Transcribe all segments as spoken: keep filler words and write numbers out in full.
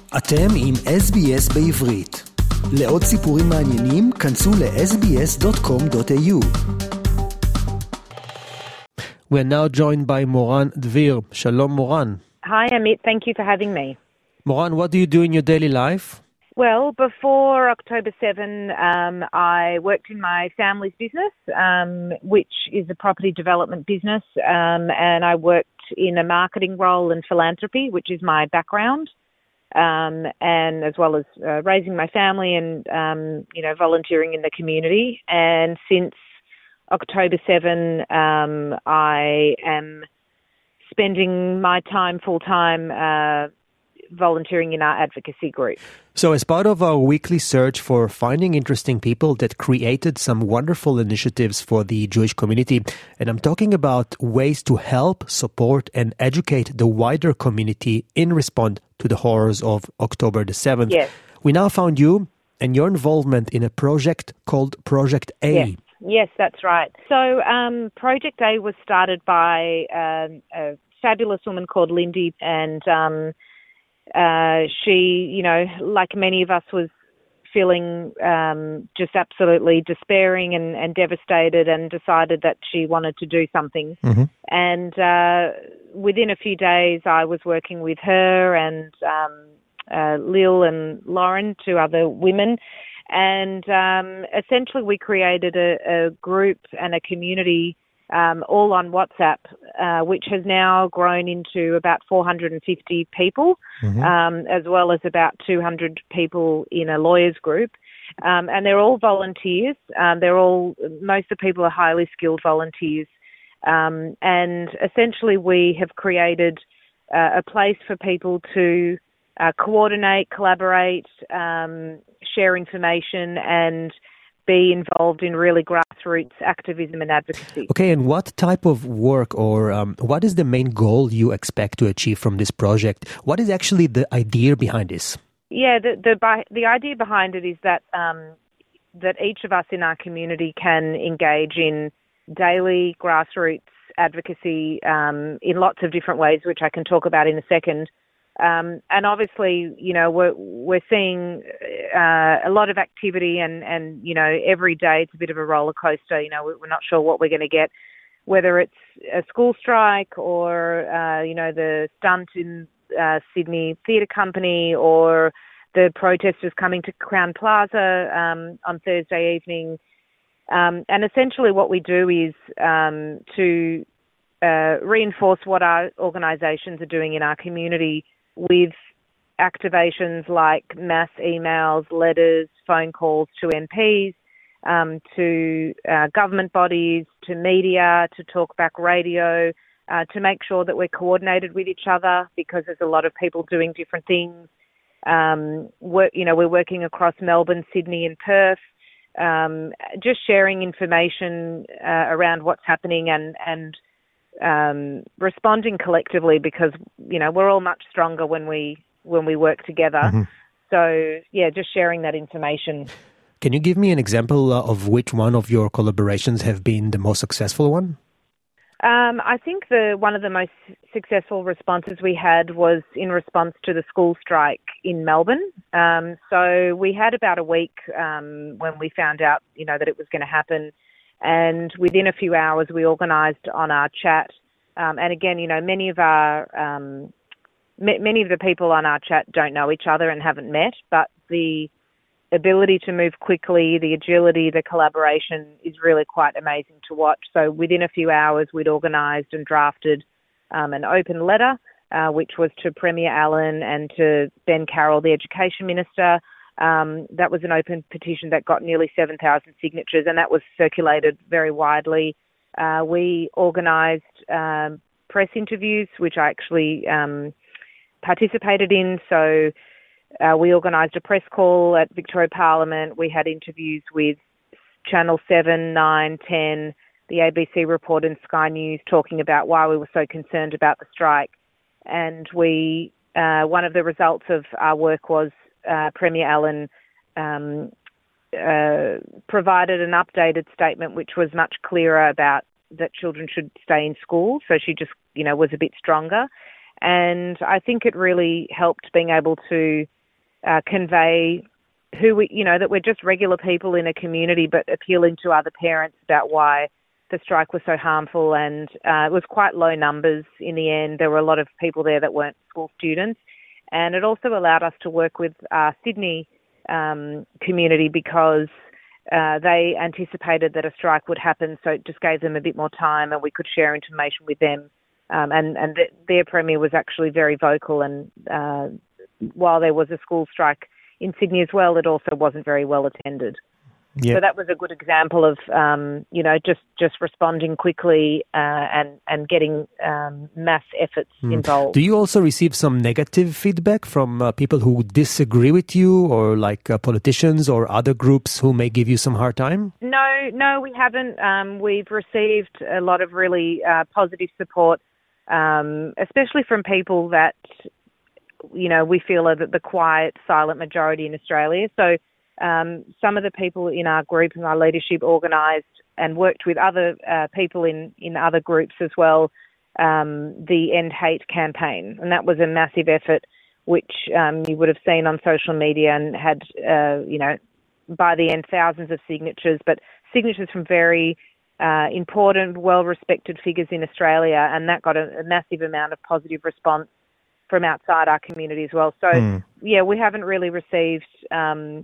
אתם עם אס בי אס בעברית. לעוד סיפורים מעניינים, כנסו ל-אס בי אס דוט קום דוט איי יו. We are now joined by Moran Dvir. Shalom, Moran. Hi, Amit. Thank you for having me. Moran, what do you do in your daily life? Well, before October seventh, um, I worked in my family's business, um, which is a property development business, um, and I worked in a marketing role in philanthropy, which is my background, um, and as well as uh, raising my family and, um, you know, volunteering in the community. And since October seventh, um, I am spending my time full-time uh, volunteering in our advocacy group. So as part of our weekly search for finding interesting people that created some wonderful initiatives for the Jewish community, and I'm talking about ways to help, support, and educate the wider community in response to the horrors of October the seventh. Yes. We now found you and your involvement in a project called Project A. Yes. Yes, that's right. So um, Project A was started by um, a fabulous woman called Lindy, and um, uh, she, you know, like many of us, was feeling um, just absolutely despairing and, and devastated, and decided that she wanted to do something. Mm-hmm. And uh, within a few days, I was working with her and um, uh, Lil and Lauren, two other women. And um, essentially we created a, a group and a community um, all on WhatsApp, uh, which has now grown into about four hundred fifty people, Mm-hmm. um, as well as about two hundred people in a lawyers group. Um, and they're all volunteers. Um, they're all, most of the people are highly skilled volunteers. Um, and essentially we have created uh, a place for people to uh, coordinate, collaborate, um, share information, and be involved in really grassroots activism and advocacy. Okay, and what type of work or um, what is the main goal you expect to achieve from this project? What is actually the idea behind this? Yeah, the the, the idea behind it is that um, that each of us in our community can engage in daily grassroots advocacy um, in lots of different ways, which I can talk about in a second. Um, and obviously, you know, we're, we're seeing uh, a lot of activity and, and, you know, every day it's a bit of a roller coaster. You know, we're not sure what we're going to get, whether it's a school strike or, uh, you know, the stunt in uh, Sydney Theatre Company, or the protesters coming to Crown Plaza um, on Thursday evening. Um, and essentially what we do is um, to uh, reinforce what our organisations are doing in our community with activations like mass emails, letters, phone calls to M Ps, um, to uh, government bodies, to media, to talkback radio, uh, to make sure that we're coordinated with each other, because there's a lot of people doing different things. Um, we're, you know, we're working across Melbourne, Sydney and Perth, um, just sharing information uh, around what's happening and, and um, responding collectively, because, you know, we're all much stronger when we when we work together. Mm-hmm. So, yeah, just sharing that information. Can you give me an example uh, of which one of your collaborations have been the most successful one? Um, I think the one of the most successful responses we had was in response to the school strike in Melbourne. Um, so we had about a week um, when we found out, you know, that it was going to happen. And within a few hours, we organised on our chat. Um, and again, you know, many of our um, m- many of the people on our chat don't know each other and haven't met, but the ability to move quickly, the agility, the collaboration is really quite amazing to watch. So within a few hours, we'd organised and drafted um, an open letter, uh, which was to Premier Allen and to Ben Carroll, the Education Minister. Um, that was an open petition that got nearly seven thousand signatures, and that was circulated very widely. Uh, we organised um, press interviews, which I actually um, participated in. So uh, we organised a press call at Victoria Parliament. We had interviews with Channel seven, nine, ten, the A B C Report and Sky News, talking about why we were so concerned about the strike. And we, uh, one of the results of our work was Uh, Premier Allen um, uh, provided an updated statement which was much clearer about that children should stay in school. So she just, you know, was a bit stronger. And I think it really helped being able to uh, convey who we, you know, that we're just regular people in a community, but appealing to other parents about why the strike was so harmful. And uh, it was quite low numbers in the end. There were a lot of people there that weren't school students. And it also allowed us to work with our Sydney um, community because uh, they anticipated that a strike would happen. So it just gave them a bit more time and we could share information with them. Um, and and th- their Premier was actually very vocal. And uh, while there was a school strike in Sydney as well, it also wasn't very well attended. Yeah. So that was a good example of, um, you know, just, just responding quickly uh, and, and getting um, mass efforts mm. involved. Do you also receive some negative feedback from uh, people who disagree with you or like uh, politicians or other groups who may give you some hard time? No, no, we haven't. Um, we've received a lot of really uh, positive support, um, especially from people that, you know, we feel are the, the quiet, silent majority in Australia. So Um, some of the people in our group and our leadership organised and worked with other uh, people in, in other groups as well, um, the End Hate campaign. And that was a massive effort, which um, you would have seen on social media and had, uh, you know, by the end, thousands of signatures, but signatures from very uh, important, well-respected figures in Australia. And that got a, a massive amount of positive response from outside our community as well. So, mm. yeah, we haven't really received Um,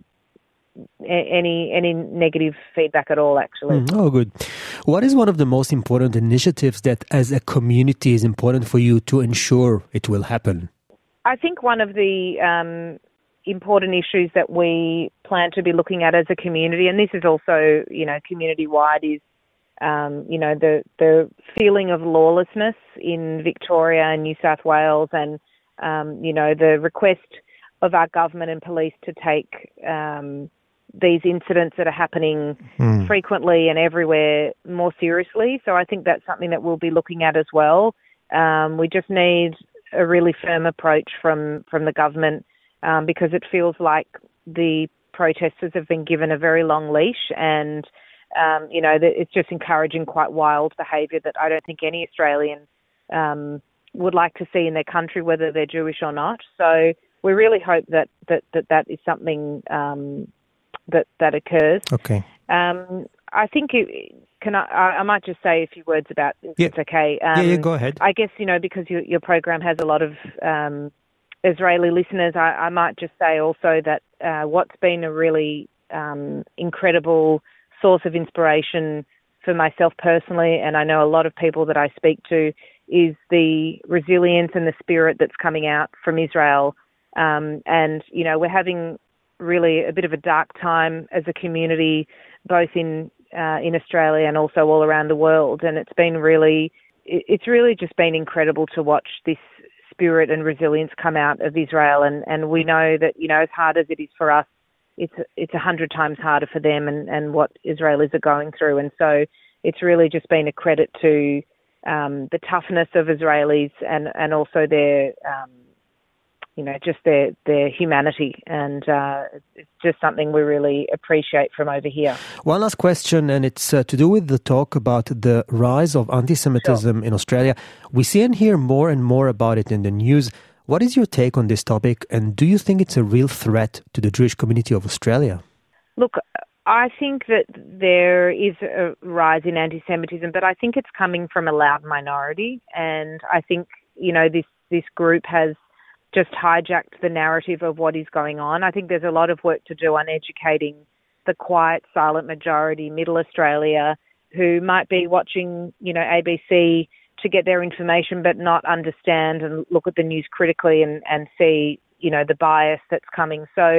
any any negative feedback at all, actually. Mm, oh, good. What is one of the most important initiatives that as a community is important for you to ensure it will happen? I think one of the um, important issues that we plan to be looking at as a community, and this is also, you know, community-wide, is, um, you know, the, the feeling of lawlessness in Victoria and New South Wales and, um, you know, the request of our government and police to take um, these incidents that are happening mm. frequently and everywhere more seriously. So I think that's something that we'll be looking at as well. Um, we just need a really firm approach from, from the government um, because it feels like the protesters have been given a very long leash and, um, you know, it's just encouraging quite wild behaviour that I don't think any Australian um, would like to see in their country, whether they're Jewish or not. So we really hope that that, that, that is something um, that that occurs. Okay. Um, I think it, can I, I might just say a few words about if yeah. it's okay. Um, yeah, yeah, go ahead. I guess, you know, because your, your program has a lot of um, Israeli listeners, I, I might just say also that uh, what's been a really um, incredible source of inspiration for myself personally, and I know a lot of people that I speak to, is the resilience and the spirit that's coming out from Israel. Um, and, you know, we're having really a bit of a dark time as a community, both in uh, in Australia and also all around the world. And it's been really, it's really just been incredible to watch this spirit and resilience come out of Israel. And, and we know that, you know, as hard as it is for us, it's it's a hundred times harder for them and, and what Israelis are going through. And so it's really just been a credit to um, the toughness of Israelis and, and also their um, you know, just their, their humanity. And uh, it's just something we really appreciate from over here. One last question, and it's uh, to do with the talk about the rise of anti-Semitism sure. in Australia. We see and hear more and more about it in the news. What is your take on this topic, and do you think it's a real threat to the Jewish community of Australia? Look, I think that there is a rise in anti-Semitism, but I think it's coming from a loud minority. And I think, you know, this, this group has just hijacked the narrative of what is going on. I think there's a lot of work to do on educating the quiet, silent majority, Middle Australia, who might be watching, you know, A B C to get their information but not understand and look at the news critically and, and see, you know, the bias that's coming. So,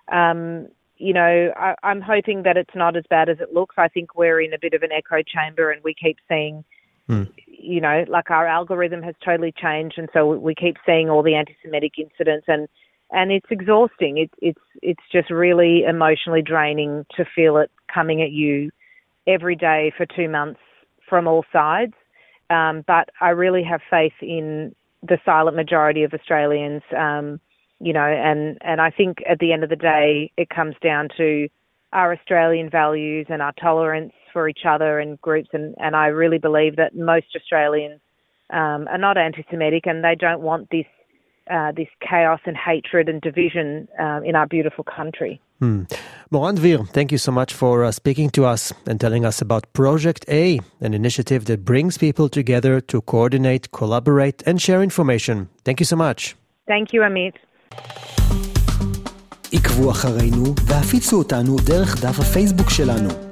um, you know, I, I'm hoping that it's not as bad as it looks. I think we're in a bit of an echo chamber and we keep seeing Mm. you know, like our algorithm has totally changed, and so we keep seeing all the anti-Semitic incidents, and, and it's exhausting. It, it's it's just really emotionally draining to feel it coming at you every day for two months from all sides. Um, but I really have faith in the silent majority of Australians, um, you know, and, and I think at the end of the day, it comes down to our Australian values and our tolerance for each other and groups. And, and I really believe that most Australians um, are not anti-Semitic and they don't want this uh, this chaos and hatred and division uh, in our beautiful country. Hmm. Moran Dvir, thank you so much for uh, speaking to us and telling us about Project A, an initiative that brings people together to coordinate, collaborate, and share information. Thank you so much. Thank you, Amit. עקבו אחרינו והפיצו אותנו דרך דף הפייסבוק שלנו.